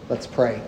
Let's pray.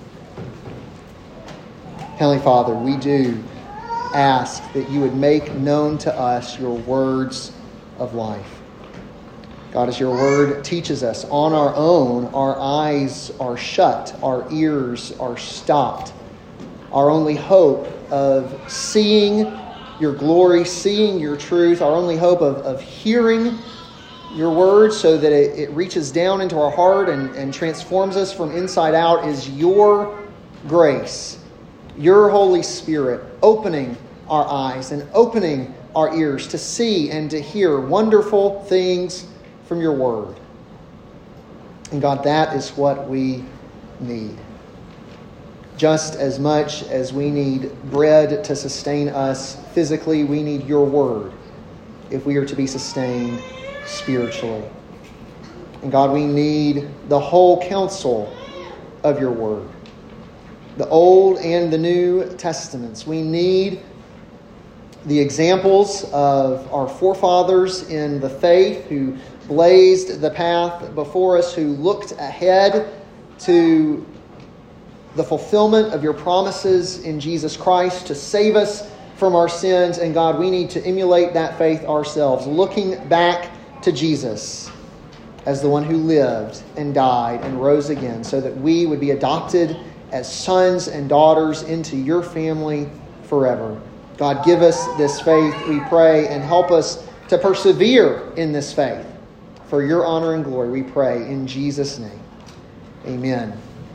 Heavenly Father, we do ask that you would make known to us your words of life. God, as your word teaches us, on our own, our eyes are shut, our ears are stopped. Our only hope of seeing your glory, seeing your truth, our only hope of hearing your word so that it reaches down into our heart and transforms us from inside out is your grace, your Holy Spirit opening our eyes and opening our ears to see and to hear wonderful things from your word. And God, that is what we need. Just as much as we need bread to sustain us physically, we need your word if we are to be sustained spiritually. And God, we need the whole counsel of your word, the Old and the New Testaments. We need the examples of our forefathers in the faith who blazed the path before us, who looked ahead to the fulfillment of your promises in Jesus Christ to save us from our sins. And God, we need to emulate that faith ourselves, looking back to Jesus as the one who lived and died and rose again so that we would be adopted as sons and daughters into your family forever. God, give us this faith, we pray, and help us to persevere in this faith. For your honor and glory, we pray in Jesus' name. Amen.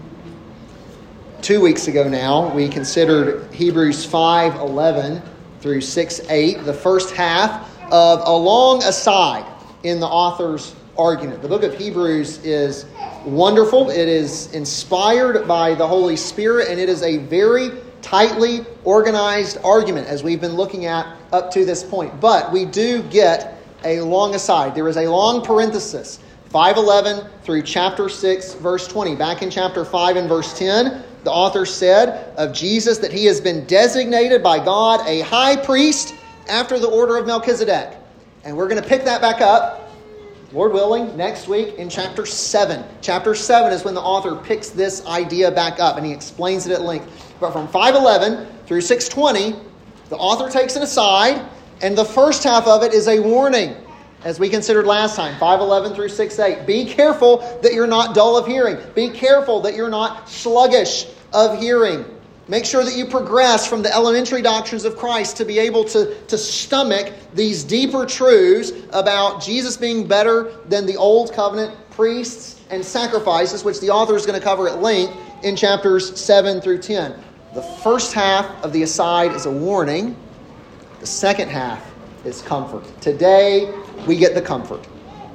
2 weeks ago now, we considered Hebrews 5:11 through 6:8, the first half of a long aside in the author's argument. The book of Hebrews is wonderful. It is inspired by the Holy Spirit, and it is a very tightly organized argument as we've been looking at up to this point. But we do get a long aside. There is a long parenthesis. 5:11 through chapter 6, verse 20. Back in chapter 5 and verse 10, the author said of Jesus that he has been designated by God a high priest after the order of Melchizedek. And we're going to pick that back up, Lord willing, next week in chapter 7. Chapter 7 is when the author picks this idea back up and he explains it at length. But from 5:11 through 6:20, the author takes an aside, and the first half of it is a warning, as we considered last time, 5:11 through 6:8. Be careful that you're not dull of hearing. Be careful that you're not sluggish of hearing. Make sure that you progress from the elementary doctrines of Christ to be able to stomach these deeper truths about Jesus being better than the old covenant priests and sacrifices, which the author is going to cover at length in chapters 7 through 10. The first half of the aside is a warning. The second half is comfort. Today, we get the comfort.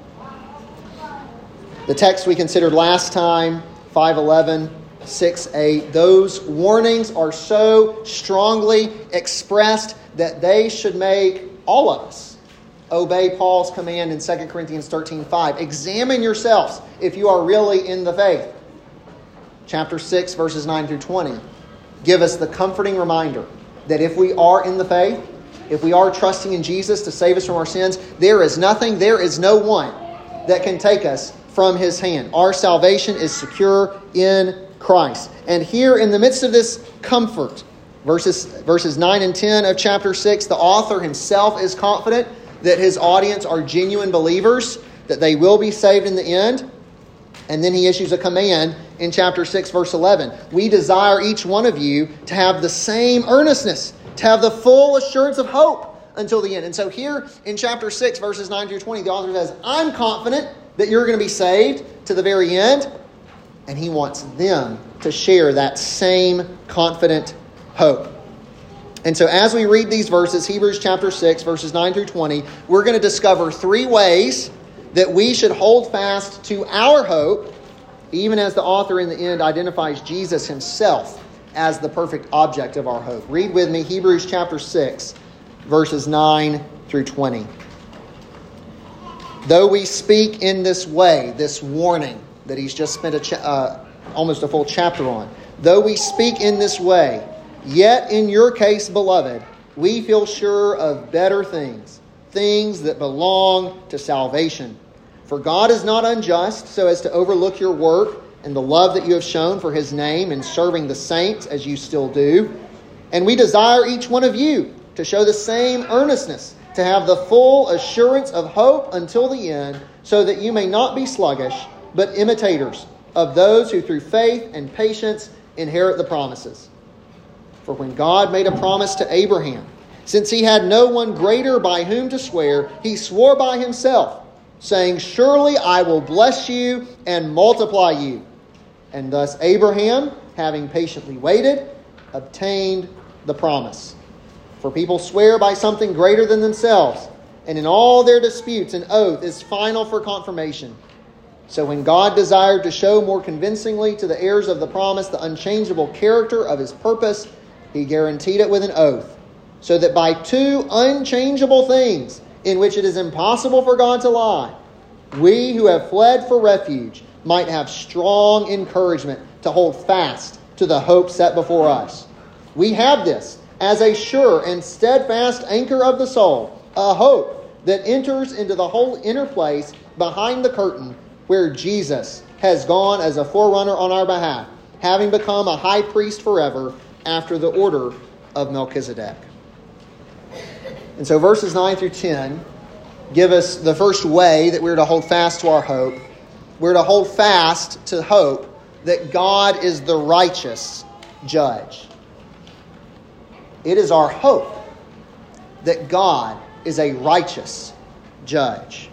The text we considered last time, 5:11, 6:8, those warnings are so strongly expressed that they should make all of us obey Paul's command in 2 Corinthians 13:5. Examine yourselves if you are really in the faith. Chapter 6, verses 9 through 20, give us the comforting reminder that if we are in the faith, if we are trusting in Jesus to save us from our sins, there is nothing, there is no one that can take us from his hand. Our salvation is secure in Christ. And here in the midst of this comfort, verses 9 and 10 of chapter 6, the author himself is confident that his audience are genuine believers, that they will be saved in the end. And then he issues a command in chapter 6, verse 11. We desire each one of you to have the same earnestness, to have the full assurance of hope until the end. And so here in chapter 6, verses 9 through 20, the author says, I'm confident that you're going to be saved to the very end. And he wants them to share that same confident hope. And so as we read these verses, Hebrews chapter 6, verses 9 through 20, we're going to discover 3 ways that we should hold fast to our hope, even as the author in the end identifies Jesus himself as the perfect object of our hope. Read with me Hebrews chapter 6, verses 9 through 20. Though we speak in this way, this warning that he's just spent almost a full chapter on. Though we speak in this way, yet in your case, beloved, we feel sure of better things, things that belong to salvation. For God is not unjust so as to overlook your work and the love that you have shown for His name in serving the saints as you still do. And we desire each one of you to show the same earnestness, to have the full assurance of hope until the end, so that you may not be sluggish, but imitators of those who through faith and patience inherit the promises. For when God made a promise to Abraham, since he had no one greater by whom to swear, he swore by himself, saying, surely I will bless you and multiply you. And thus Abraham, having patiently waited, obtained the promise. For people swear by something greater than themselves, and in all their disputes an oath is final for confirmation. So when God desired to show more convincingly to the heirs of the promise the unchangeable character of His purpose, He guaranteed it with an oath, so that by two unchangeable things, in which it is impossible for God to lie, we who have fled for refuge might have strong encouragement to hold fast to the hope set before us. We have this as a sure and steadfast anchor of the soul, a hope that enters into the whole inner place behind the curtain, where Jesus has gone as a forerunner on our behalf, having become a high priest forever after the order of Melchizedek. And so verses 9 through 10 give us the first way that we're to hold fast to our hope. We're to hold fast to hope that God is the righteous judge. It is our hope that God is a righteous judge.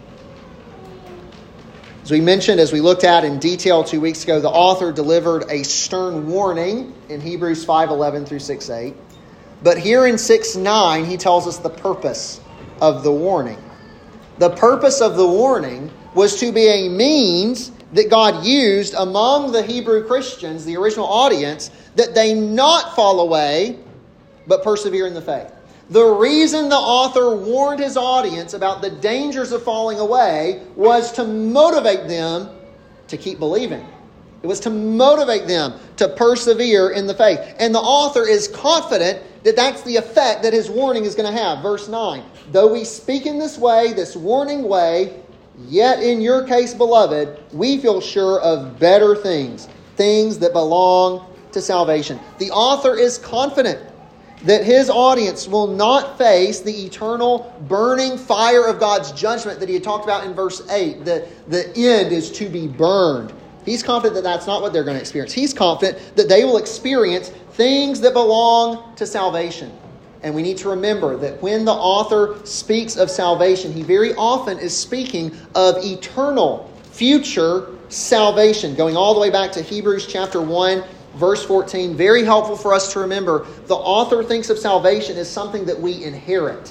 As we mentioned, as we looked at in detail 2 weeks ago, the author delivered a stern warning in Hebrews 5:11 through 6:8. But here in 6:9, he tells us the purpose of the warning. The purpose of the warning was to be a means that God used among the Hebrew Christians, the original audience, that they not fall away, but persevere in the faith. The reason the author warned his audience about the dangers of falling away was to motivate them to keep believing. It was to motivate them to persevere in the faith. And the author is confident that that's the effect that his warning is going to have. Verse 9, though we speak in this way, this warning way, yet in your case, beloved, we feel sure of better things, things that belong to salvation. The author is confident that his audience will not face the eternal burning fire of God's judgment that he had talked about in verse 8. The end is to be burned. He's confident that that's not what they're going to experience. He's confident that they will experience things that belong to salvation. And we need to remember that when the author speaks of salvation, he very often is speaking of eternal, future salvation. Going all the way back to Hebrews chapter 1, verse 14, very helpful for us to remember. The author thinks of salvation as something that we inherit.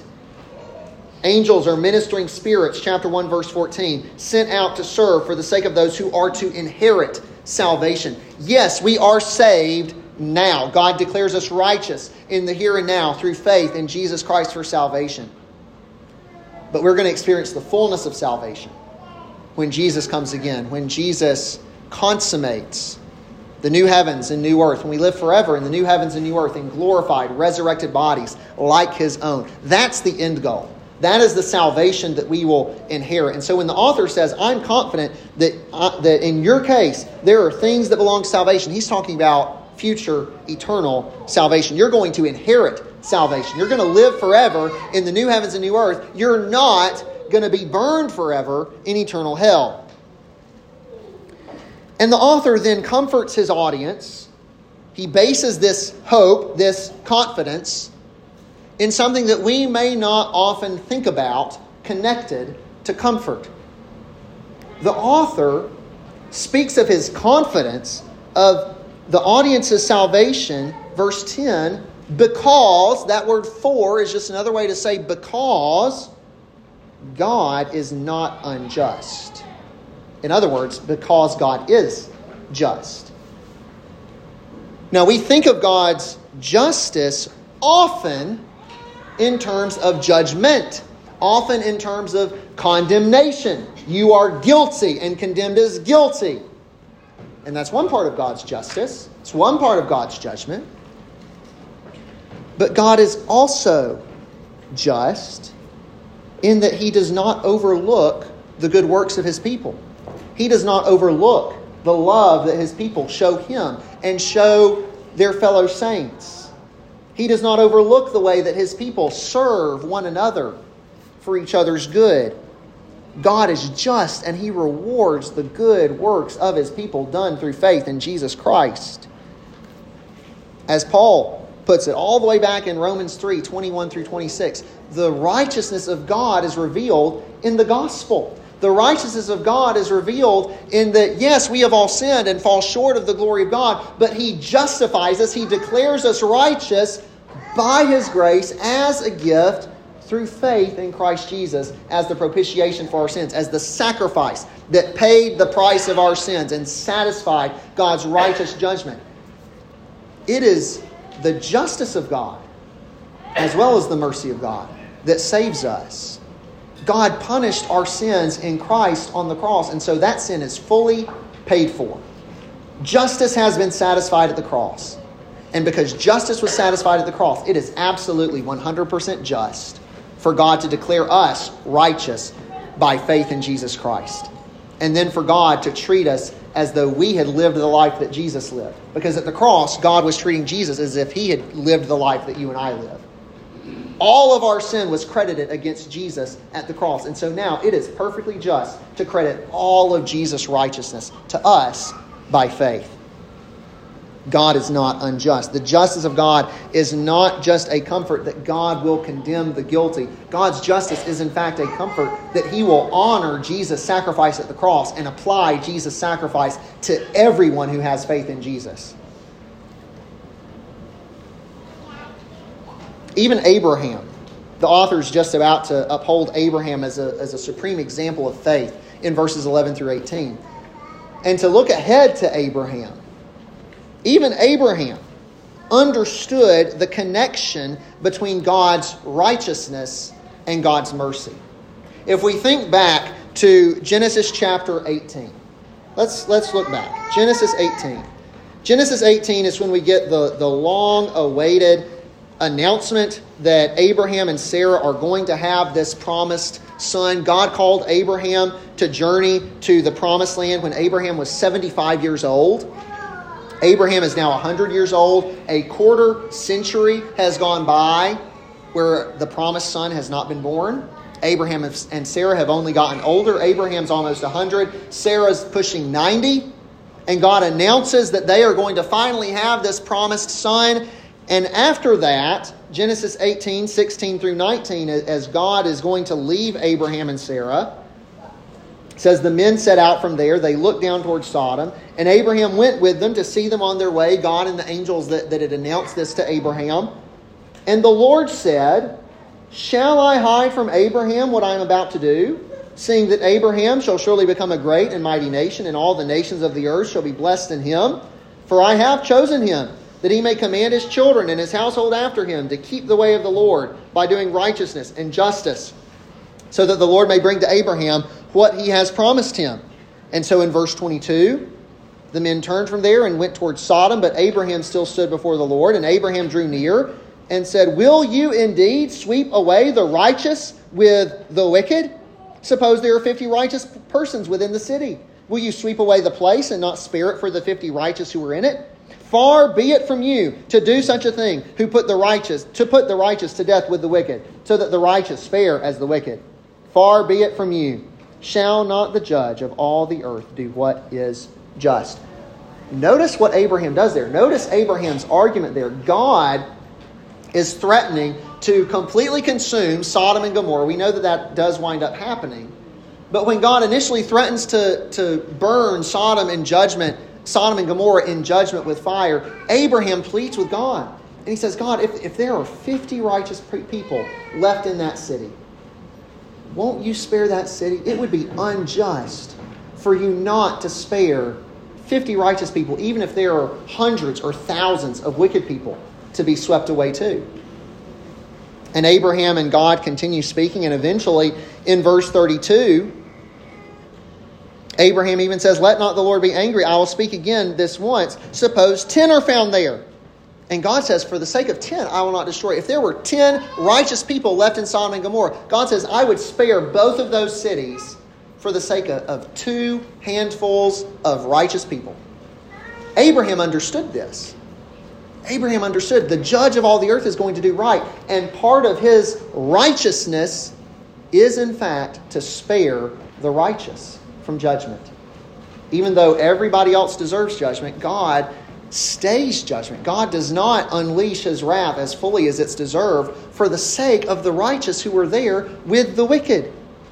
Angels are ministering spirits, chapter 1, verse 14, sent out to serve for the sake of those who are to inherit salvation. Yes, we are saved now. God declares us righteous in the here and now through faith in Jesus Christ for salvation. But we're going to experience the fullness of salvation when Jesus comes again, when Jesus consummates the new heavens and new earth, when we live forever in the new heavens and new earth in glorified, resurrected bodies like His own. That's the end goal. That is the salvation that we will inherit. And so when the author says, I'm confident that in your case, there are things that belong to salvation, he's talking about future, eternal salvation. You're going to inherit salvation. You're going to live forever in the new heavens and new earth. You're not going to be burned forever in eternal hell. And the author then comforts his audience. He bases this hope, this confidence, in something that we may not often think about connected to comfort. The author speaks of his confidence of the audience's salvation, verse 10, because, that word for is just another way to say because God is not unjust. In other words, because God is just. Now, we think of God's justice often in terms of judgment, often in terms of condemnation. You are guilty and condemned as guilty. And that's one part of God's justice. It's one part of God's judgment. But God is also just in that He does not overlook the good works of His people. He does not overlook the love that his people show him and show their fellow saints. He does not overlook the way that his people serve one another for each other's good. God is just, and he rewards the good works of his people done through faith in Jesus Christ. As Paul puts it all the way back in Romans 3, 21 through 26, the righteousness of God is revealed in the gospel. The righteousness of God is revealed in that, yes, we have all sinned and fall short of the glory of God, but he justifies us. He declares us righteous by his grace as a gift through faith in Christ Jesus as the propitiation for our sins, as the sacrifice that paid the price of our sins and satisfied God's righteous judgment. It is the justice of God, as well as the mercy of God, that saves us. God punished our sins in Christ on the cross, and so that sin is fully paid for. Justice has been satisfied at the cross. And because justice was satisfied at the cross, it is absolutely 100% just for God to declare us righteous by faith in Jesus Christ. And then for God to treat us as though we had lived the life that Jesus lived. Because at the cross, God was treating Jesus as if he had lived the life that you and I live. All of our sin was credited against Jesus at the cross. And so now it is perfectly just to credit all of Jesus' righteousness to us by faith. God is not unjust. The justice of God is not just a comfort that God will condemn the guilty. God's justice is in fact a comfort that he will honor Jesus' sacrifice at the cross and apply Jesus' sacrifice to everyone who has faith in Jesus. Even Abraham, the author is just about to uphold Abraham as a supreme example of faith in verses 11 through 18. And to look ahead to Abraham, even Abraham understood the connection between God's righteousness and God's mercy. If we think back to Genesis chapter 18, let's look back. Genesis 18. Genesis 18 is when we get the long-awaited announcement that Abraham and Sarah are going to have this promised son. God called Abraham to journey to the promised land when Abraham was 75 years old. Abraham is now 100 years old. A quarter century has gone by where the promised son has not been born. Abraham and Sarah have only gotten older. Abraham's almost 100. Sarah's pushing 90. And God announces that they are going to finally have this promised son. And after that, Genesis 18, 16 through 19, as God is going to leave Abraham and Sarah, it says the men set out from there. They looked down towards Sodom. And Abraham went with them to see them on their way, God and the angels that had announced this to Abraham. And the Lord said, "Shall I hide from Abraham what I am about to do? Seeing that Abraham shall surely become a great and mighty nation, and all the nations of the earth shall be blessed in him. For I have chosen him, that he may command his children and his household after him to keep the way of the Lord by doing righteousness and justice, so that the Lord may bring to Abraham what he has promised him." And so in verse 22, the men turned from there and went towards Sodom, but Abraham still stood before the Lord. And Abraham drew near and said, "Will you indeed sweep away the righteous with the wicked? Suppose there are 50 righteous persons within the city. Will you sweep away the place and not spare it for the 50 righteous who are in it? Far be it from you to do such a thing, to put the righteous to death with the wicked, so that the righteous fare as the wicked. Far be it from you. Shall not the judge of all the earth do what is just?" Notice what Abraham does there. Notice Abraham's argument there. God is threatening to completely consume Sodom and Gomorrah. We know that does wind up happening. But when God initially threatens to burn Sodom and Gomorrah in judgment with fire, Abraham pleads with God. And he says, "God, if there are 50 righteous people left in that city, won't you spare that city? It would be unjust for you not to spare 50 righteous people, even if there are hundreds or thousands of wicked people to be swept away too." And Abraham and God continue speaking, and eventually in verse 32, Abraham even says, "Let not the Lord be angry. I will speak again this once. Suppose 10 are found there." And God says, "For the sake of 10, I will not destroy." If there were 10 righteous people left in Sodom and Gomorrah, God says, "I would spare both of those cities for the sake of 2 handfuls of righteous people. Abraham understood this. Abraham understood the judge of all the earth is going to do right. And part of his righteousness is, in fact, to spare the righteous from judgment. Even though everybody else deserves judgment, God stays judgment. God does not unleash His wrath as fully as it's deserved for the sake of the righteous who are there with the wicked.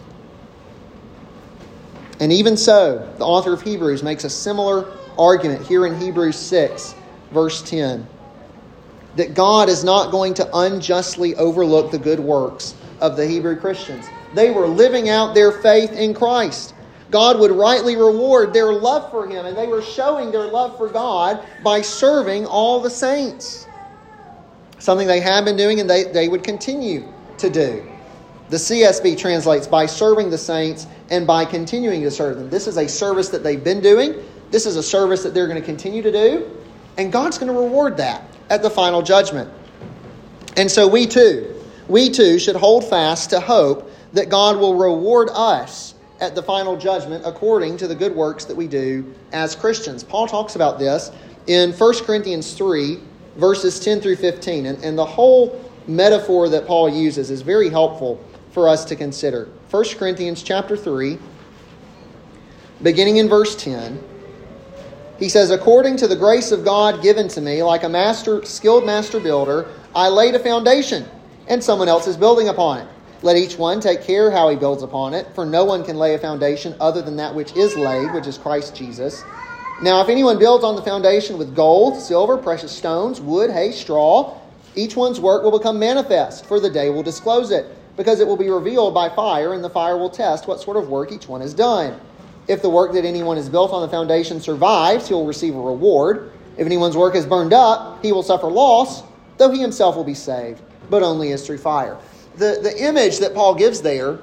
And even so, the author of Hebrews makes a similar argument here in Hebrews 6, verse 10. That God is not going to unjustly overlook the good works of the Hebrew Christians. They were living out their faith in Christ. God would rightly reward their love for Him, and they were showing their love for God by serving all the saints. Something they have been doing and they would continue to do. The CSB translates by serving the saints and by continuing to serve them. This is a service that they've been doing. This is a service that they're going to continue to do. And God's going to reward that at the final judgment. And so we too should hold fast to hope that God will reward us at the final judgment according to the good works that we do as Christians. Paul talks about this in 1 Corinthians 3, verses 10 through 15. And the whole metaphor that Paul uses is very helpful for us to consider. 1 Corinthians chapter 3, beginning in verse 10, he says, "According to the grace of God given to me, like a skilled master builder, I laid a foundation, and someone else is building upon it. Let each one take care how he builds upon it, for no one can lay a foundation other than that which is laid, which is Christ Jesus. Now if anyone builds on the foundation with gold, silver, precious stones, wood, hay, straw, each one's work will become manifest, for the day will disclose it, because it will be revealed by fire, and the fire will test what sort of work each one has done. If the work that anyone has built on the foundation survives, he will receive a reward. If anyone's work is burned up, he will suffer loss, though he himself will be saved, but only as through fire." The image that Paul gives there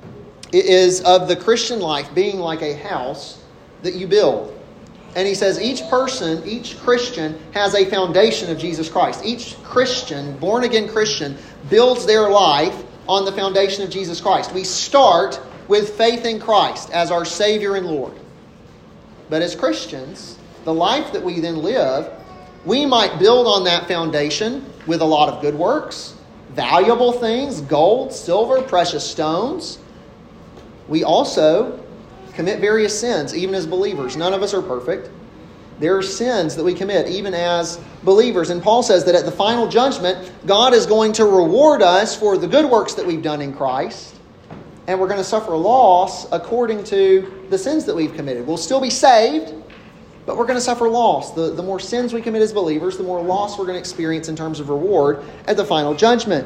is of the Christian life being like a house that you build. And he says each Christian has a foundation of Jesus Christ. Each Christian, born-again Christian, builds their life on the foundation of Jesus Christ. We start with faith in Christ as our Savior and Lord. But as Christians, the life that we then live, we might build on that foundation with a lot of good works, valuable things, gold, silver, precious stones. We also commit various sins, even as believers. None of us are perfect. There are sins that we commit, even as believers. And Paul says that at the final judgment, God is going to reward us for the good works that we've done in Christ. And we're going to suffer loss according to the sins that we've committed. We'll still be saved, but we're going to suffer loss. The more sins we commit as believers, the more loss we're going to experience in terms of reward at the final judgment.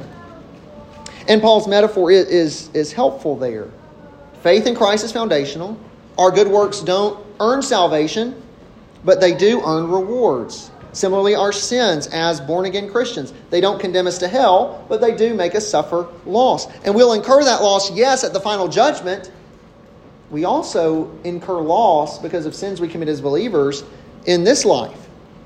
And Paul's metaphor is helpful there. Faith in Christ is foundational. Our good works don't earn salvation, but they do earn rewards. Similarly, our sins as born-again Christians, they don't condemn us to hell, but they do make us suffer loss. And we'll incur that loss, yes, at the final judgment. We also incur loss because of sins we commit as believers in this life.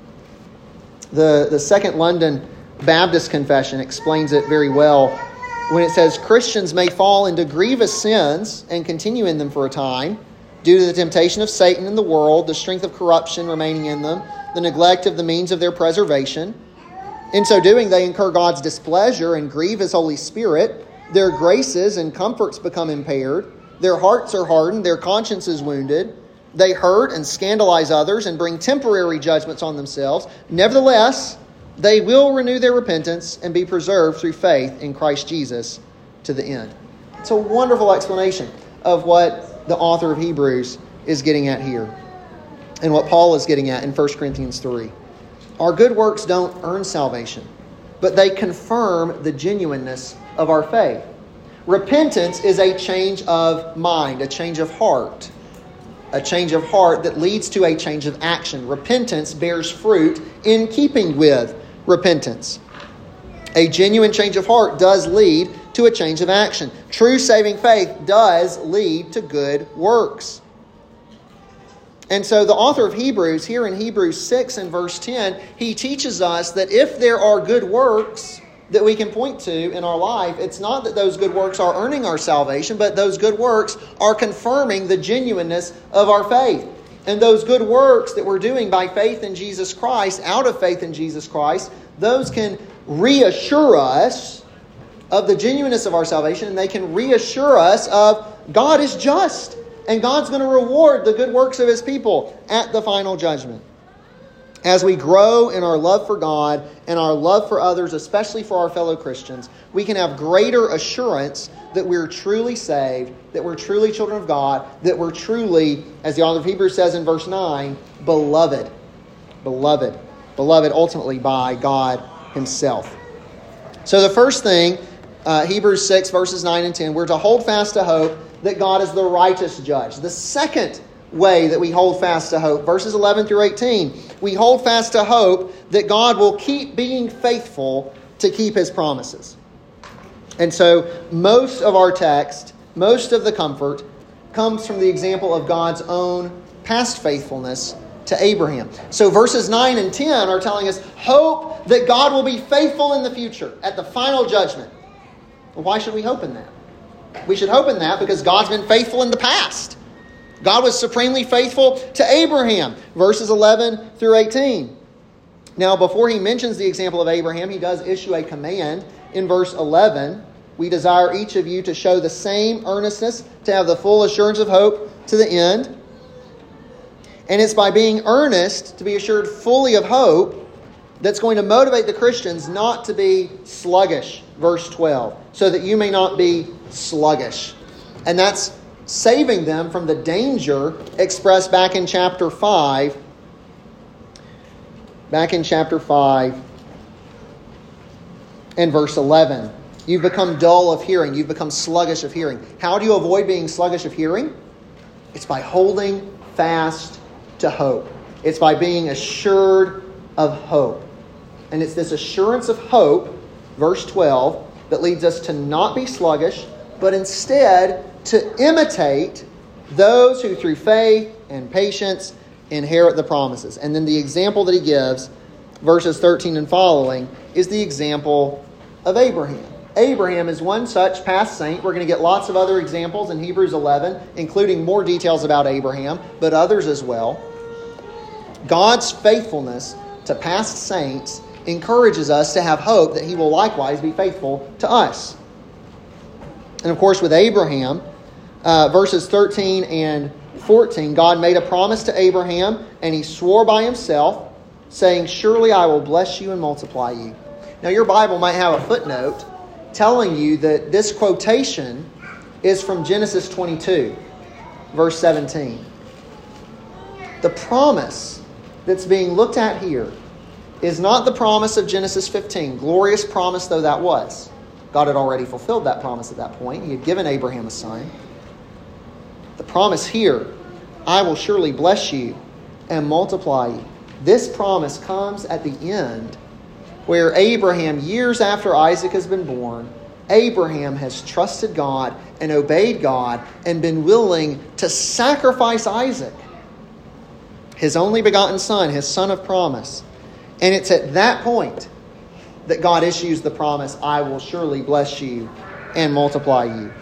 The Second London Baptist Confession explains it very well when it says, "Christians may fall into grievous sins and continue in them for a time, due to the temptation of Satan and the world, the strength of corruption remaining in them, the neglect of the means of their preservation. In so doing, they incur God's displeasure and grieve His Holy Spirit. Their graces and comforts become impaired. Their hearts are hardened. Their conscience is wounded. They hurt and scandalize others and bring temporary judgments on themselves. Nevertheless, they will renew their repentance and be preserved through faith in Christ Jesus to the end." It's a wonderful explanation of what the author of Hebrews is getting at here and what Paul is getting at in 1 Corinthians 3. Our good works don't earn salvation, but they confirm the genuineness of our faith. Repentance is a change of mind, a change of heart. A change of heart that leads to a change of action. Repentance bears fruit in keeping with repentance. A genuine change of heart does lead to a change of action. True saving faith does lead to good works. And so the author of Hebrews, here in Hebrews 6 and verse 10, he teaches us that if there are good works, that we can point to in our life, it's not that those good works are earning our salvation, but those good works are confirming the genuineness of our faith. And those good works that we're doing by faith in Jesus Christ, out of faith in Jesus Christ, those can reassure us of the genuineness of our salvation, and they can reassure us of God is just, and God's going to reward the good works of His people at the final judgment. As we grow in our love for God and our love for others, especially for our fellow Christians, we can have greater assurance that we're truly saved, that we're truly children of God, that we're truly, as the author of Hebrews says in verse 9, beloved. Beloved. Beloved ultimately by God Himself. So the first thing, Hebrews 6 verses 9 and 10, we're to hold fast to hope that God is the righteous judge. The second way that we hold fast to hope, verses 11 through 18, we hold fast to hope that God will keep being faithful to keep His promises. And so most of our text, most of the comfort, comes from the example of God's own past faithfulness to Abraham. So verses 9 and 10 are telling us hope that God will be faithful in the future at the final judgment. Well, why should we hope in that? We should hope in that because God's been faithful in the past. God was supremely faithful to Abraham. Verses 11 through 18. Now, before he mentions the example of Abraham, he does issue a command in verse 11. We desire each of you to show the same earnestness, to have the full assurance of hope to the end. And it's by being earnest, to be assured fully of hope, that's going to motivate the Christians not to be sluggish. Verse 12. So that you may not be sluggish. And that's saving them from the danger expressed back in chapter 5. Back in chapter 5 and verse 11. You've become dull of hearing. You've become sluggish of hearing. How do you avoid being sluggish of hearing? It's by holding fast to hope. It's by being assured of hope. And it's this assurance of hope, verse 12, that leads us to not be sluggish, but instead to imitate those who through faith and patience inherit the promises. And then the example that he gives, verses 13 and following, is the example of Abraham. Abraham is one such past saint. We're going to get lots of other examples in Hebrews 11, including more details about Abraham, but others as well. God's faithfulness to past saints encourages us to have hope that He will likewise be faithful to us. And of course, with Abraham, verses 13 and 14, God made a promise to Abraham, and He swore by Himself, saying, "Surely I will bless you and multiply you." Now, your Bible might have a footnote telling you that this quotation is from Genesis 22, verse 17. The promise that's being looked at here is not the promise of Genesis 15, glorious promise though that was. God had already fulfilled that promise at that point. He had given Abraham a son. The promise here, I will surely bless you and multiply you. This promise comes at the end where Abraham, years after Isaac has been born, Abraham has trusted God and obeyed God and been willing to sacrifice Isaac, his only begotten son, his son of promise. And it's at that point that God issues the promise, I will surely bless you and multiply you.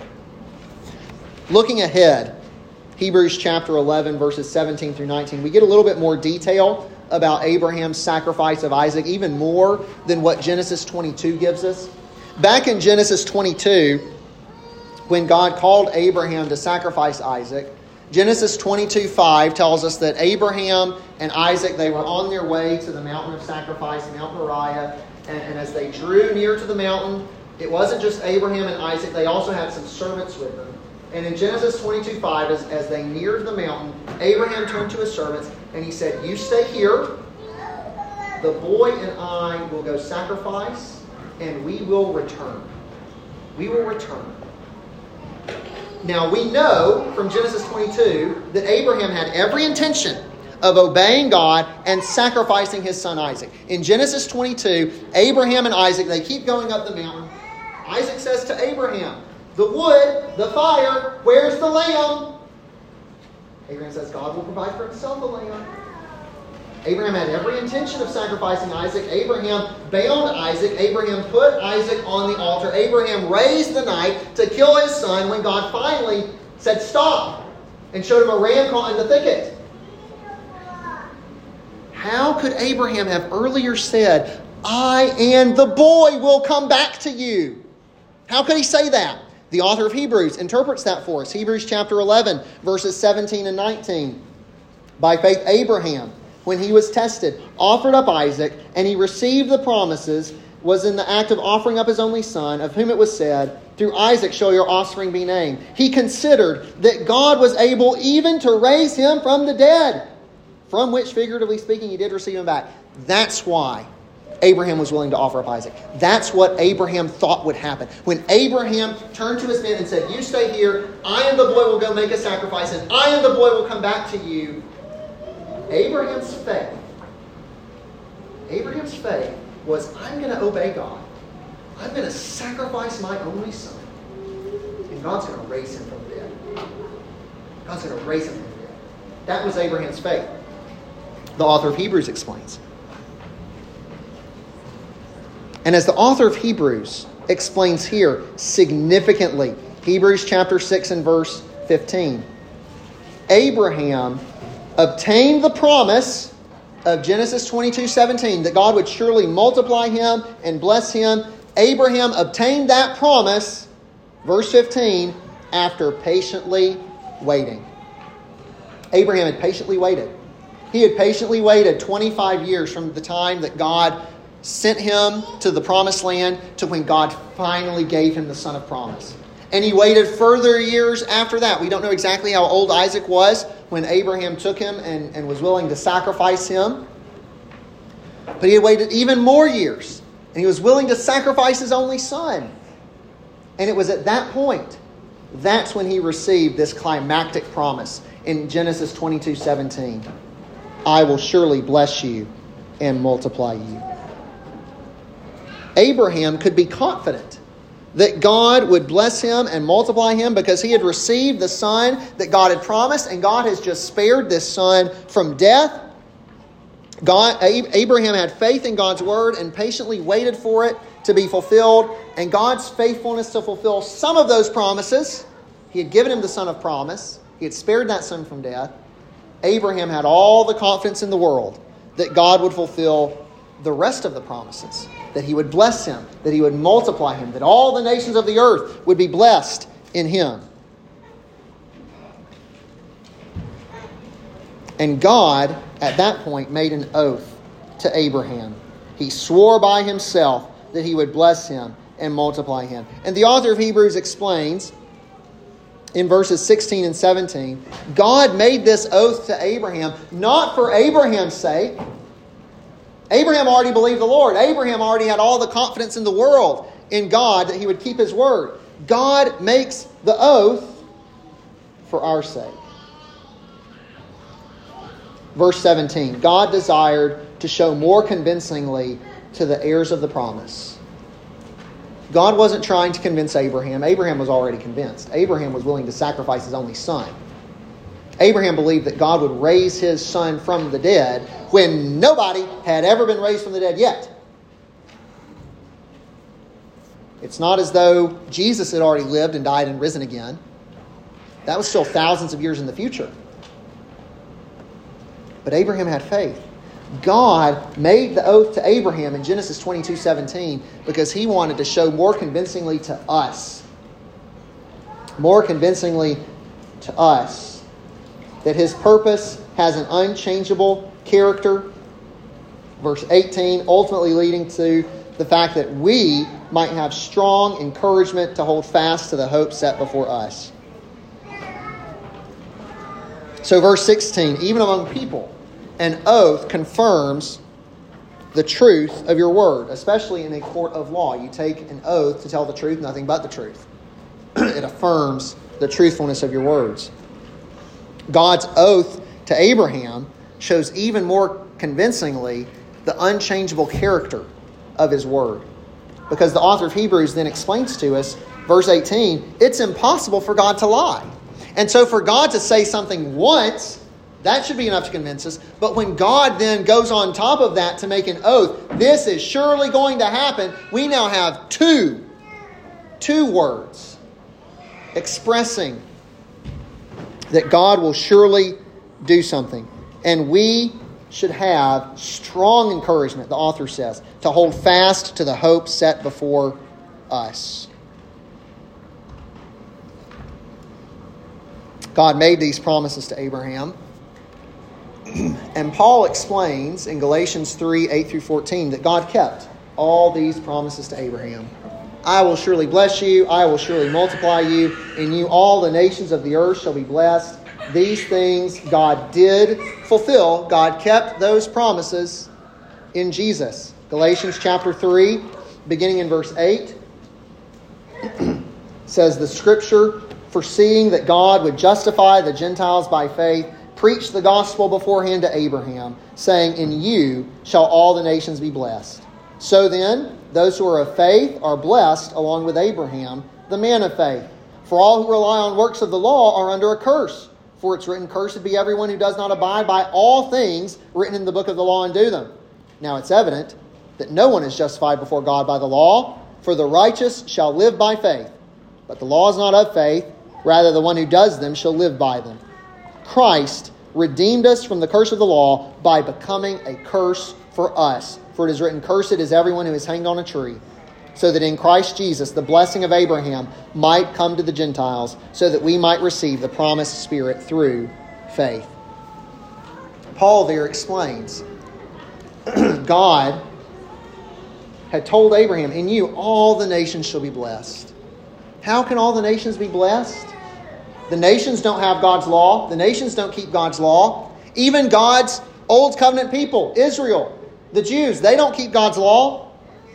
Looking ahead, Hebrews chapter 11, verses 17 through 19, we get a little bit more detail about Abraham's sacrifice of Isaac, even more than what Genesis 22 gives us. Back in Genesis 22, when God called Abraham to sacrifice Isaac, Genesis 22:5 tells us that Abraham and Isaac, they were on their way to the mountain of sacrifice, Mount Moriah, and as they drew near to the mountain, it wasn't just Abraham and Isaac, they also had some servants with them. And in Genesis 22:5, as they neared the mountain, Abraham turned to his servants and he said, "You stay here, the boy and I will go sacrifice, and we will return." We will return. Now we know from Genesis 22 that Abraham had every intention of obeying God and sacrificing his son Isaac. In Genesis 22, Abraham and Isaac, they keep going up the mountain. Isaac says to Abraham, "The wood, the fire, where's the lamb?" Abraham says, "God will provide for himself a lamb." Abraham had every intention of sacrificing Isaac. Abraham bound Isaac. Abraham put Isaac on the altar. Abraham raised the knife to kill his son when God finally said, "Stop," and showed him a ram caught in the thicket. How could Abraham have earlier said, "I and the boy will come back to you"? How could he say that? The author of Hebrews interprets that for us. Hebrews chapter 11, verses 17 and 19. By faith, Abraham, when he was tested, offered up Isaac, and he received the promises, was in the act of offering up his only son, of whom it was said, "Through Isaac shall your offspring be named." He considered that God was able even to raise him from the dead, from which, figuratively speaking, he did receive him back. That's why Abraham was willing to offer up Isaac. That's what Abraham thought would happen. When Abraham turned to his men and said, "You stay here, I and the boy will go make a sacrifice, and I and the boy will come back to you," Abraham's faith was, "I'm going to obey God. I'm going to sacrifice my only son. And God's going to raise him from the dead." God's going to raise him from the dead. That was Abraham's faith. The author of Hebrews explains. And as the author of Hebrews explains here significantly, Hebrews chapter 6 and verse 15, Abraham obtained the promise of Genesis 22:17 that God would surely multiply him and bless him. Abraham obtained that promise, verse 15, after patiently waiting. Abraham had patiently waited. He had patiently waited 25 years from the time that God sent him to the promised land to when God finally gave him the son of promise. And he waited further years after that. We don't know exactly how old Isaac was when Abraham took him and was willing to sacrifice him. But he had waited even more years. And he was willing to sacrifice his only son. And it was at that point, that's when he received this climactic promise in Genesis 22:17. "I will surely bless you and multiply you." Abraham could be confident that God would bless him and multiply him because he had received the son that God had promised, and God has just spared this son from death. Abraham had faith in God's word and patiently waited for it to be fulfilled, and God's faithfulness to fulfill some of those promises. He had given him the son of promise. He had spared that son from death. Abraham had all the confidence in the world that God would fulfill the rest of the promises, that he would bless him, that he would multiply him, that all the nations of the earth would be blessed in him. And God, at that point, made an oath to Abraham. He swore by himself that he would bless him and multiply him. And the author of Hebrews explains in verses 16 and 17, God made this oath to Abraham not for Abraham's sake. Abraham already believed the Lord. Abraham already had all the confidence in the world in God that he would keep his word. God makes the oath for our sake. Verse 17, God desired to show more convincingly to the heirs of the promise. God wasn't trying to convince Abraham. Abraham was already convinced. Abraham was willing to sacrifice his only son. Abraham believed that God would raise his son from the dead when nobody had ever been raised from the dead yet. It's not as though Jesus had already lived and died and risen again. That was still thousands of years in the future. But Abraham had faith. God made the oath to Abraham in Genesis 22:17 because he wanted to show more convincingly to us, that his purpose has an unchangeable character. Verse 18, ultimately leading to the fact that we might have strong encouragement to hold fast to the hope set before us. So verse 16, even among people, an oath confirms the truth of your word, especially in a court of law. You take an oath to tell the truth, nothing but the truth. It affirms the truthfulness of your words. God's oath to Abraham shows even more convincingly the unchangeable character of his word. Because the author of Hebrews then explains to us, verse 18, it's impossible for God to lie. And so for God to say something once That should be enough to convince us. But when God then goes on top of that to make an oath, this is surely going to happen, we now have two words expressing that God will surely do something. And we should have strong encouragement, the author says, to hold fast to the hope set before us. God made these promises to Abraham. And Paul explains in Galatians 3, 8 through 14 that God kept all these promises to Abraham. I will surely bless you. I will surely multiply you. In you all the nations of the earth shall be blessed. These things God did fulfill. God kept those promises in Jesus. Galatians chapter 3, beginning in verse 8, says the Scripture, foreseeing that God would justify the Gentiles by faith, preached the gospel beforehand to Abraham, saying, in you shall all the nations be blessed. So then, those who are of faith are blessed along with Abraham, the man of faith. For all who rely on works of the law are under a curse. For it's written, cursed be everyone who does not abide by all things written in the book of the law and do them. Now it's evident that no one is justified before God by the law, for the righteous shall live by faith. But the law is not of faith, rather the one who does them shall live by them. Christ redeemed us from the curse of the law by becoming a curse for us. For it is written, cursed is everyone who is hanged on a tree, so that in Christ Jesus the blessing of Abraham might come to the Gentiles, so that we might receive the promised Spirit through faith. Paul there explains, God had told Abraham, in you all the nations shall be blessed. How can all the nations be blessed? The nations don't have God's law. The nations don't keep God's law. Even God's old covenant people, Israel, the Jews, they don't keep God's law.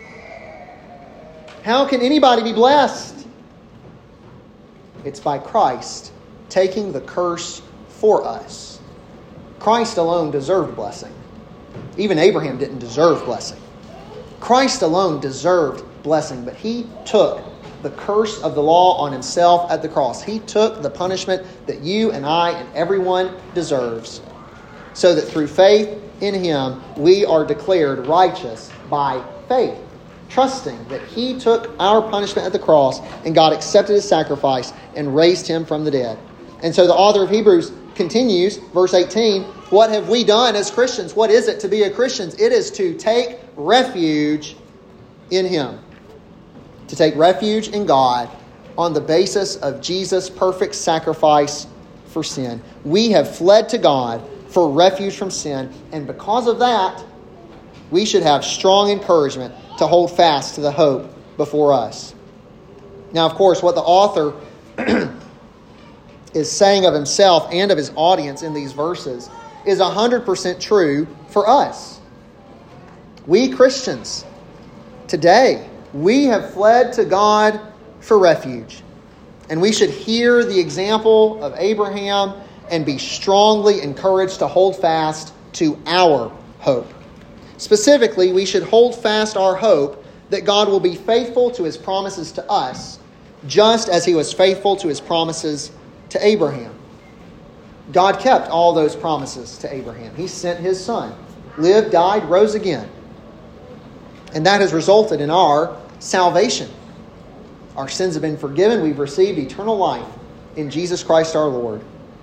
How can anybody be blessed? It's by Christ taking the curse for us. Christ alone deserved blessing. Even Abraham didn't deserve blessing. Christ alone deserved blessing, but he took the curse of the law on himself at the cross. He took the punishment that you and I and everyone deserves, so that through faith in him we are declared righteous by faith, trusting that he took our punishment at the cross and God accepted his sacrifice and raised him from the dead. And so the author of Hebrews continues, verse 18, what have we done as Christians? What is it to be a Christian? It is to take refuge in him. To take refuge in God on the basis of Jesus' perfect sacrifice for sin. We have fled to God for refuge from sin, and because of that, we should have strong encouragement to hold fast to the hope before us. Now, of course, what the author is saying of himself and of his audience in these verses is 100% true for us. We Christians, today, we have fled to God for refuge. And we should hear the example of Abraham and be strongly encouraged to hold fast to our hope. Specifically, we should hold fast our hope that God will be faithful to his promises to us, just as he was faithful to his promises to Abraham. God kept all those promises to Abraham. He sent his son, lived, died, rose again. And that has resulted in our salvation. Our sins have been forgiven. We've received eternal life in Jesus Christ our Lord.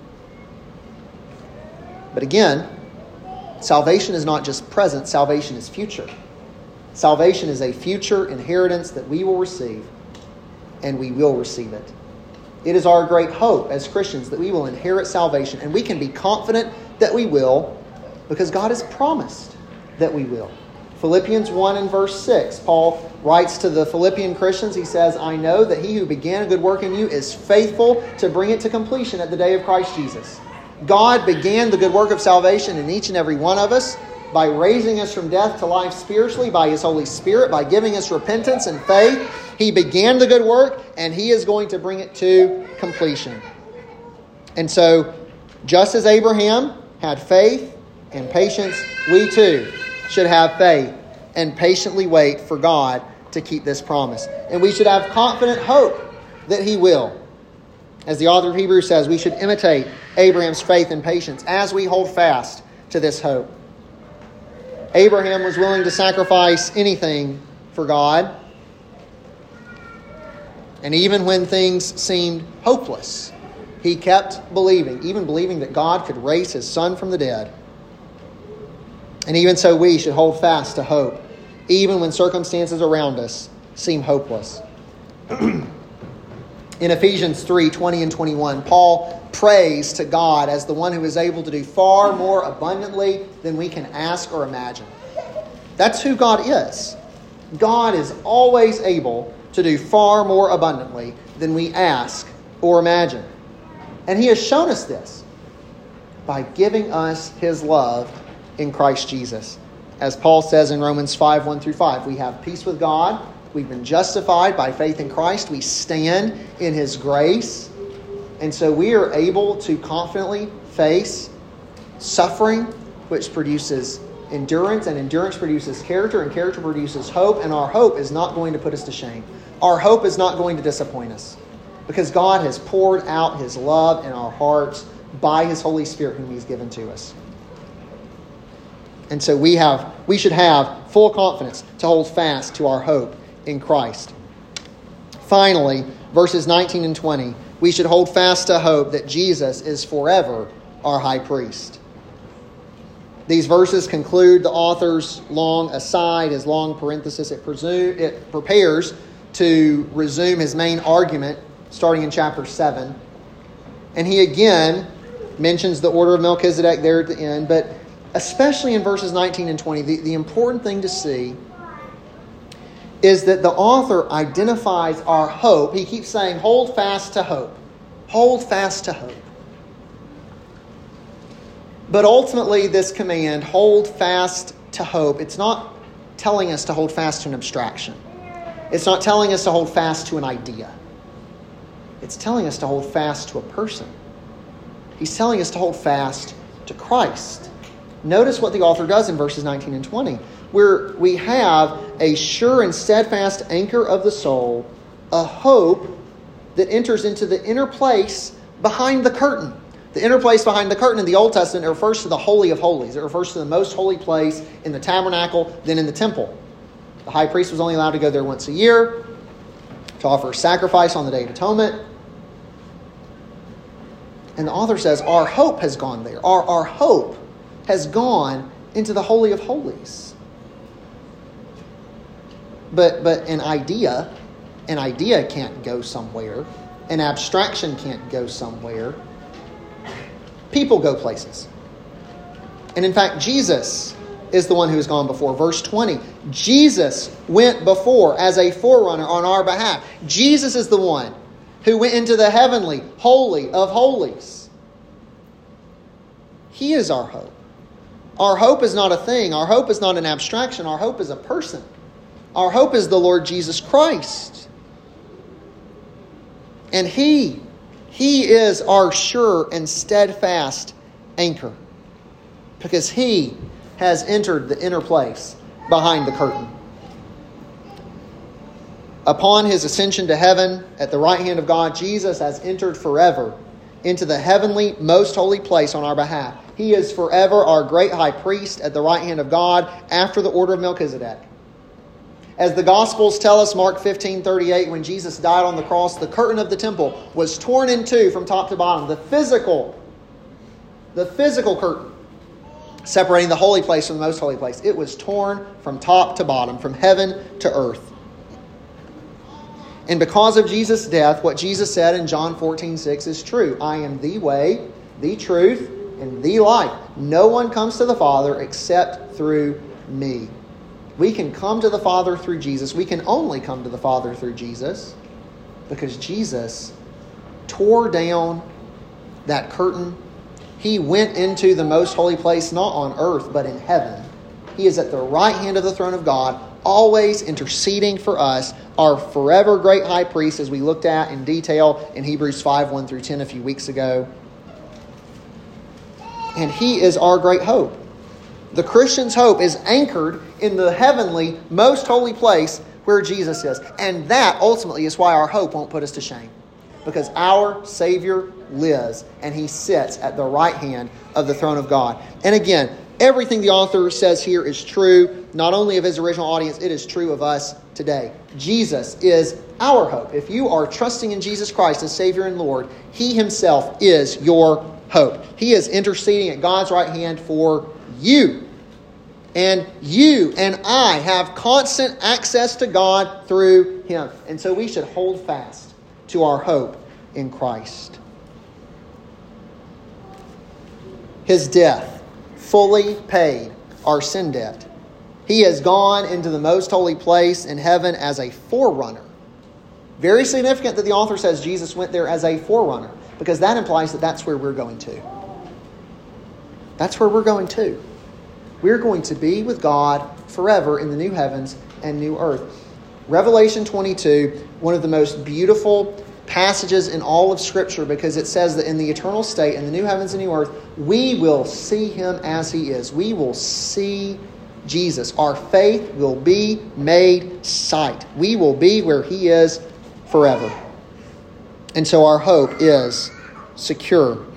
But again, salvation is not just present, salvation is future. Salvation is a future inheritance that we will receive, and we will receive it. It is our great hope as Christians that we will inherit salvation, and we can be confident that we will because God has promised that we will. Philippians 1 and verse 6, Paul writes to the Philippian Christians, he says, I know that he who began a good work in you is faithful to bring it to completion at the day of Christ Jesus. God began the good work of salvation in each and every one of us by raising us from death to life spiritually by his Holy Spirit, by giving us repentance and faith. He began the good work, and he is going to bring it to completion. And so, just as Abraham had faith and patience, we too should have faith and patiently wait for God to keep this promise. And we should have confident hope that he will. As the author of Hebrews says, we should imitate Abraham's faith and patience as we hold fast to this hope. Abraham was willing to sacrifice anything for God. And even when things seemed hopeless, he kept believing, even believing that God could raise his son from the dead. And even so, we should hold fast to hope, even when circumstances around us seem hopeless. In Ephesians 3:20 and 21, Paul prays to God as the one who is able to do far more abundantly than we can ask or imagine. That's who God is. God is always able to do far more abundantly than we ask or imagine. And he has shown us this by giving us his love in Christ Jesus. As Paul says in Romans 5:1 through 5, we have peace with God. We've been justified by faith in Christ. We stand in his grace. And so we are able to confidently face suffering, which produces endurance, and endurance produces character, and character produces hope, and our hope is not going to put us to shame. Our hope is not going to disappoint us, because God has poured out his love in our hearts by his Holy Spirit whom he's given to us. And so we should have full confidence to hold fast to our hope in Christ. Finally, verses 19 and 20, we should hold fast to hope that Jesus is forever our high priest. These verses conclude the author's long aside, his long parenthesis. It prepares to resume his main argument starting in chapter 7. And he again mentions the order of Melchizedek there at the end, but especially in verses 19 and 20, the important thing to see is that the author identifies our hope. He keeps saying, hold fast to hope. Hold fast to hope. But ultimately, this command, hold fast to hope, it's not telling us to hold fast to an abstraction. It's not telling us to hold fast to an idea. It's telling us to hold fast to a person. He's telling us to hold fast to Christ. Notice what the author does in verses 19 and 20, where we have a sure and steadfast anchor of the soul, a hope that enters into the inner place behind the curtain. The inner place behind the curtain in the Old Testament, it refers to the Holy of Holies. It refers to the most holy place in the tabernacle, then in the temple. The high priest was only allowed to go there once a year to offer a sacrifice on the Day of Atonement. And the author says, our hope has gone there. Our hope has gone into the Holy of Holies. But an idea can't go somewhere. An abstraction can't go somewhere. People go places. And in fact, Jesus is the one who has gone before. Verse 20, Jesus went before as a forerunner on our behalf. Jesus is the one who went into the heavenly, holy of holies. He is our hope. Our hope is not a thing. Our hope is not an abstraction. Our hope is a person. Our hope is the Lord Jesus Christ. And He is our sure and steadfast anchor, because He has entered the inner place behind the curtain. Upon His ascension to heaven at the right hand of God, Jesus has entered forever into the heavenly, most holy place on our behalf. He is forever our great high priest at the right hand of God after the order of Melchizedek. As the Gospels tell us, Mark 15:38, when Jesus died on the cross, the curtain of the temple was torn in two from top to bottom. The physical curtain separating the holy place from the most holy place. It was torn from top to bottom, from heaven to earth. And because of Jesus' death, what Jesus said in John 14:6 is true. I am the way, the truth, and the life. No one comes to the Father except through me. We can come to the Father through Jesus. We can only come to the Father through Jesus because Jesus tore down that curtain. He went into the most holy place, not on earth, but in heaven. He is at the right hand of the throne of God, always interceding for us, our forever great high priest, as we looked at in detail in Hebrews 5:1 through 10 a few weeks ago. And He is our great hope. The Christian's hope is anchored in the heavenly, most holy place where Jesus is. And that ultimately is why our hope won't put us to shame. because our Savior lives, and He sits at the right hand of the throne of God. And again, everything the author says here is true, not only of his original audience, it is true of us today. Jesus is our hope. If you are trusting in Jesus Christ as Savior and Lord, He Himself is your hope. He is interceding at God's right hand for you. And you and I have constant access to God through Him. And so we should hold fast to our hope in Christ. His death fully paid our sin debt. He has gone into the most holy place in heaven as a forerunner. Very significant that the author says Jesus went there as a forerunner, because that implies that that's where we're going to. That's where we're going to. We're going to be with God forever in the new heavens and new earth. Revelation 22, one of the most beautiful passages in all of Scripture, because it says that in the eternal state, in the new heavens and new earth, we will see Him as He is. We will see Jesus. Our faith will be made sight. We will be where He is forever. And so our hope is secure.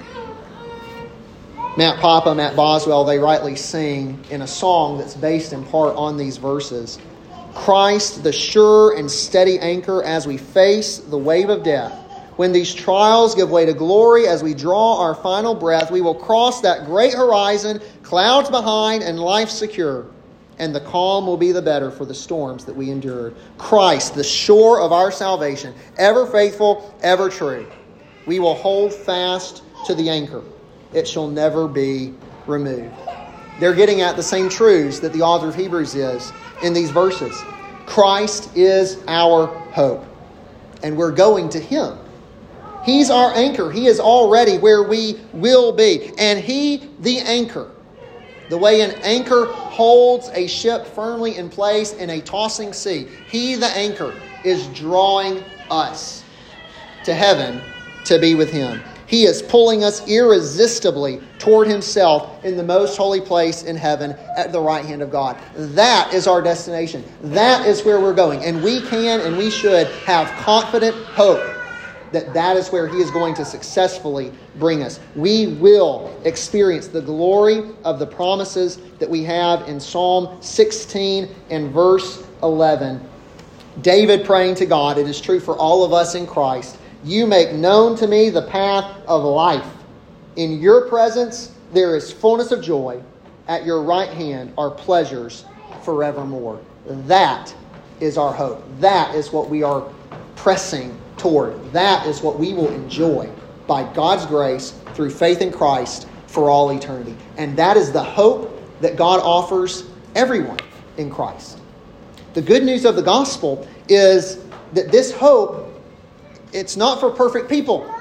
Matt Papa, Matt Boswell, they rightly sing in a song that's based in part on these verses. Christ, the sure and steady anchor as we face the wave of death. When these trials give way to glory, as we draw our final breath, we will cross that great horizon, clouds behind and life secure. And the calm will be the better for the storms that we endured. Christ, the shore of our salvation, ever faithful, ever true. We will hold fast to the anchor. It shall never be removed. They're getting at the same truths that the author of Hebrews is in these verses. Christ is our hope, and we're going to Him. He's our anchor. He is already where we will be. And He, the anchor, the way an anchor holds a ship firmly in place in a tossing sea, He, the anchor, is drawing us to heaven to be with Him. He is pulling us irresistibly toward Himself in the most holy place in heaven at the right hand of God. That is our destination. That is where we're going. And we can and we should have confident hope that that is where He is going to successfully bring us. We will experience the glory of the promises that we have in Psalm 16 and verse 11. David praying to God, it is true for all of us in Christ. You make known to me the path of life. In your presence there is fullness of joy. At your right hand are pleasures forevermore. That is our hope. That is what we are pressing toward. That is what we will enjoy by God's grace through faith in Christ for all eternity. And that is the hope that God offers everyone in Christ. The good news of the gospel is that this hope, it's not for perfect people.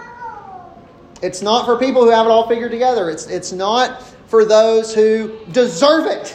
It's not for people who have it all figured together. It's not for those who deserve it.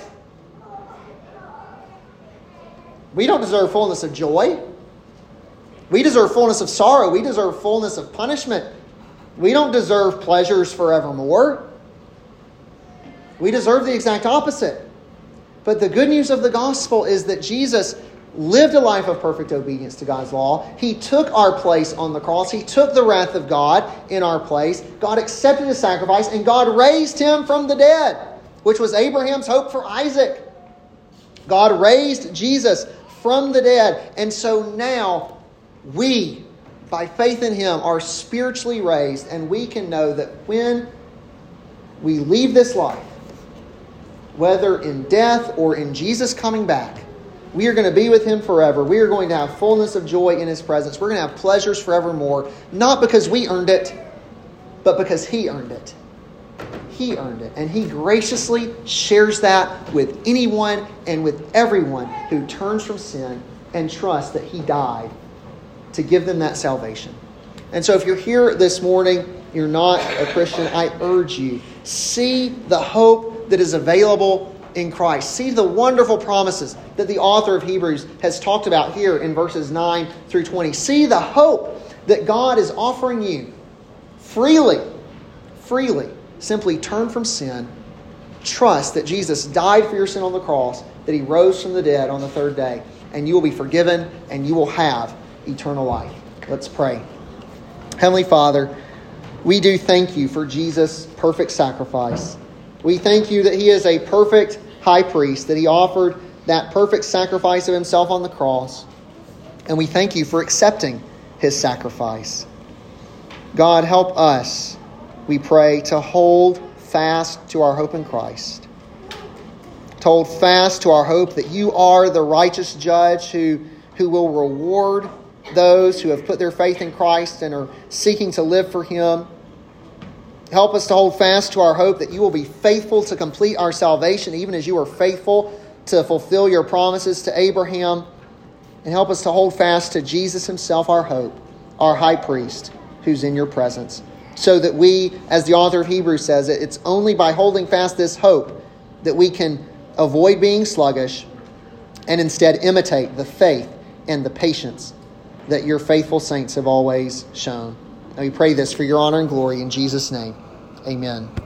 We don't deserve fullness of joy. We deserve fullness of sorrow. We deserve fullness of punishment. We don't deserve pleasures forevermore. We deserve the exact opposite. But the good news of the gospel is that Jesus lived a life of perfect obedience to God's law. He took our place on the cross. He took the wrath of God in our place. God accepted His sacrifice, and God raised Him from the dead, which was Abraham's hope for Isaac. God raised Jesus from the dead. And so now we, by faith in Him, are spiritually raised, and we can know that when we leave this life, whether in death or in Jesus coming back, we are going to be with Him forever. We are going to have fullness of joy in His presence. We're going to have pleasures forevermore, not because we earned it, but because He earned it. He earned it. And He graciously shares that with anyone and with everyone who turns from sin and trusts that He died to give them that salvation. And so if you're here this morning, you're not a Christian, I urge you, see the hope that is available in Christ. See the wonderful promises that the author of Hebrews has talked about here in verses 9 through 20. See the hope that God is offering you freely. Simply turn from sin. Trust that Jesus died for your sin on the cross, that He rose from the dead on the third day, and you will be forgiven and you will have eternal life. Let's pray. Heavenly Father, we do thank you for Jesus' perfect sacrifice. We thank you that he is a perfect high priest, that he offered that perfect sacrifice of himself on the cross. And we thank you for accepting his sacrifice. God, help us, we pray, to hold fast to our hope in Christ. To hold fast to our hope that you are the righteous judge who will reward those who have put their faith in Christ and are seeking to live for him. Help us to hold fast to our hope that you will be faithful to complete our salvation, even as you are faithful to fulfill your promises to Abraham. And help us to hold fast to Jesus himself, our hope, our high priest, who's in your presence. So that we, as the author of Hebrews says, it's only by holding fast this hope that we can avoid being sluggish and instead imitate the faith and the patience that your faithful saints have always shown. And we pray this for your honor and glory in Jesus' name. Amen.